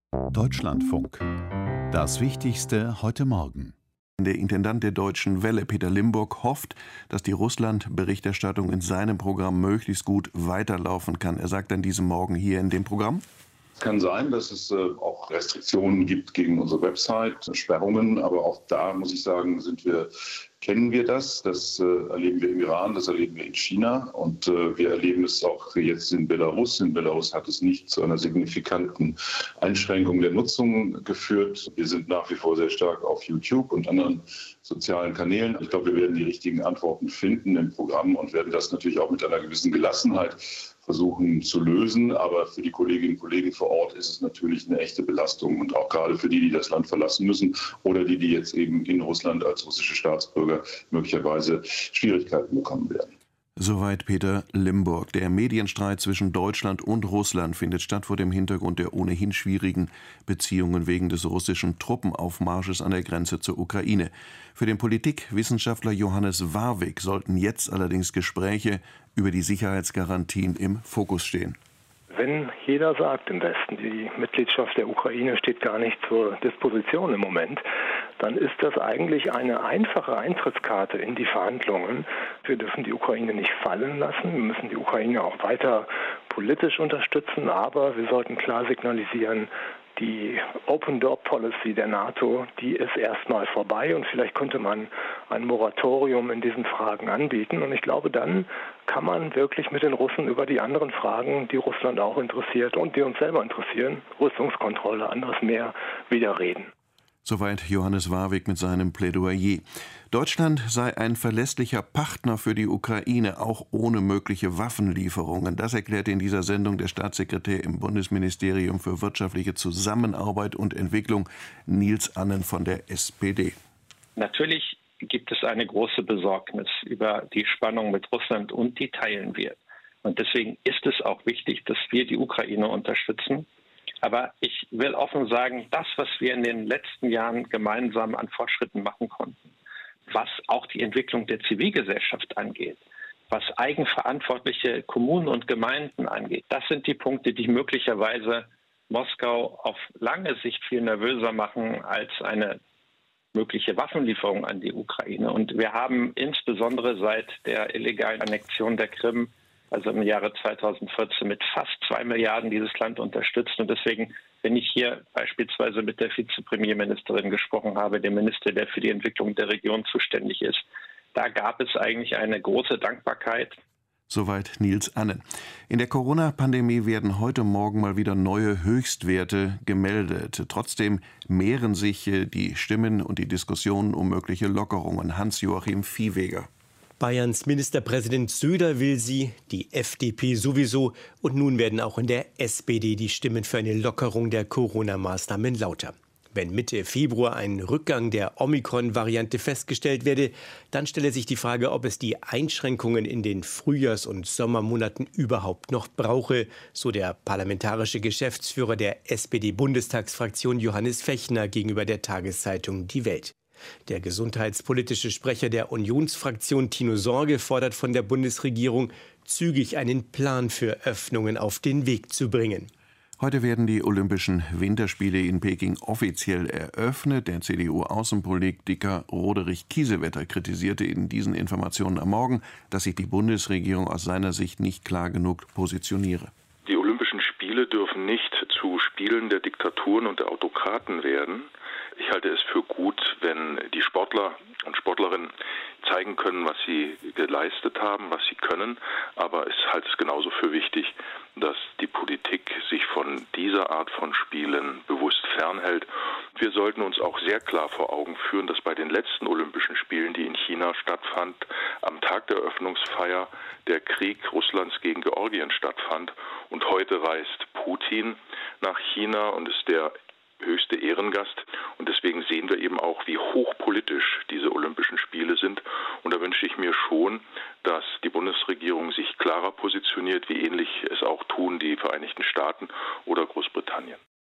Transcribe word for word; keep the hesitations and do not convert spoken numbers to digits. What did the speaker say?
Deutschlandfunk. Das Wichtigste heute Morgen. Der Intendant der Deutschen Welle, Peter Limburg, hofft, dass die Russland-Berichterstattung in seinem Programm möglichst gut weiterlaufen kann. Er sagt an diesem Morgen hier in dem Programm: Es kann sein, dass es äh, auch Restriktionen gibt gegen unsere Website, Sperrungen, aber auch da muss ich sagen, sind wir, kennen wir das. Das äh, erleben wir im Iran, das erleben wir in China und äh, wir erleben es auch jetzt in Belarus. In Belarus hat es nicht zu einer signifikanten Einschränkung der Nutzung geführt. Wir sind nach wie vor sehr stark auf YouTube und anderen sozialen Kanälen. Ich glaube, wir werden die richtigen Antworten finden im Programm und werden das natürlich auch mit einer gewissen Gelassenheit versuchen zu lösen. Aber für die Kolleginnen und Kollegen vor Ort ist es natürlich eine echte Belastung. Und auch gerade für die, die das Land verlassen müssen oder die, die jetzt eben in Russland als russische Staatsbürger möglicherweise Schwierigkeiten bekommen werden. Soweit Peter Limburg. Der Medienstreit zwischen Deutschland und Russland findet statt vor dem Hintergrund der ohnehin schwierigen Beziehungen wegen des russischen Truppenaufmarsches an der Grenze zur Ukraine. Für den Politikwissenschaftler Johannes Warwick sollten jetzt allerdings Gespräche über die Sicherheitsgarantien im Fokus stehen. Wenn jeder sagt im Westen, die Mitgliedschaft der Ukraine steht gar nicht zur Disposition im Moment, dann ist das eigentlich eine einfache Eintrittskarte in die Verhandlungen. Wir dürfen die Ukraine nicht fallen lassen, wir müssen die Ukraine auch weiter politisch unterstützen, aber wir sollten klar signalisieren, die Open-Door-Policy der NATO, die ist erstmal vorbei und vielleicht könnte man ein Moratorium in diesen Fragen anbieten. Und ich glaube, dann kann man wirklich mit den Russen über die anderen Fragen, die Russland auch interessiert und die uns selber interessieren, Rüstungskontrolle, anderes mehr, wieder reden. Soweit Johannes Warwick mit seinem Plädoyer. Deutschland sei ein verlässlicher Partner für die Ukraine, auch ohne mögliche Waffenlieferungen. Das erklärte in dieser Sendung der Staatssekretär im Bundesministerium für wirtschaftliche Zusammenarbeit und Entwicklung, Nils Annen von der S P D. Natürlich gibt es eine große Besorgnis über die Spannung mit Russland und die teilen wir. Und deswegen ist es auch wichtig, dass wir die Ukraine unterstützen. Aber ich will offen sagen, das, was wir in den letzten Jahren gemeinsam an Fortschritten machen konnten, was auch die Entwicklung der Zivilgesellschaft angeht, was eigenverantwortliche Kommunen und Gemeinden angeht, das sind die Punkte, die möglicherweise Moskau auf lange Sicht viel nervöser machen als eine mögliche Waffenlieferung an die Ukraine. Und wir haben insbesondere seit der illegalen Annexion der Krim, also im Jahre zweitausendvierzehn, mit fast zwei Milliarden dieses Land unterstützt. Und deswegen, wenn ich hier beispielsweise mit der Vizepremierministerin gesprochen habe, dem Minister, der für die Entwicklung der Region zuständig ist, da gab es eigentlich eine große Dankbarkeit. Soweit Nils Annen. In der Corona-Pandemie werden heute Morgen mal wieder neue Höchstwerte gemeldet. Trotzdem mehren sich die Stimmen und die Diskussionen um mögliche Lockerungen. Hans-Joachim Viehweger. Bayerns Ministerpräsident Söder will sie, die F D P sowieso. Und nun werden auch in der S P D die Stimmen für eine Lockerung der Corona-Maßnahmen lauter. Wenn Mitte Februar ein Rückgang der Omikron-Variante festgestellt werde, dann stelle sich die Frage, ob es die Einschränkungen in den Frühjahrs- und Sommermonaten überhaupt noch brauche, so der parlamentarische Geschäftsführer der S P D-Bundestagsfraktion Johannes Fechner gegenüber der Tageszeitung Die Welt. Der gesundheitspolitische Sprecher der Unionsfraktion Tino Sorge fordert von der Bundesregierung, zügig einen Plan für Öffnungen auf den Weg zu bringen. Heute werden die Olympischen Winterspiele in Peking offiziell eröffnet. Der C D U-Außenpolitiker Roderich Kiesewetter kritisierte in diesen Informationen am Morgen, dass sich die Bundesregierung aus seiner Sicht nicht klar genug positioniere. Die Olympischen Spiele dürfen nicht zu Spielen der Diktaturen und der Autokraten werden. Ich halte es für gut, wenn die Sportler und Sportlerinnen zeigen können, was sie geleistet haben, was sie können. Aber ich halte es genauso für wichtig, dass die Politik sich von dieser Art von Spielen bewusst fernhält. Wir sollten uns auch sehr klar vor Augen führen, dass bei den letzten Olympischen Spielen, die in China stattfand, am Tag der Eröffnungsfeier der Krieg Russlands gegen Georgien stattfand. Und heute reist Putin nach China und ist der höchste Ehrengast. Und deswegen sehen wir eben auch, wie hochpolitisch diese Olympischen Spiele sind. Und da wünsche ich mir schon, dass die Bundesregierung sich klarer positioniert, wie ähnlich es auch tun die Vereinigten Staaten oder Großbritannien.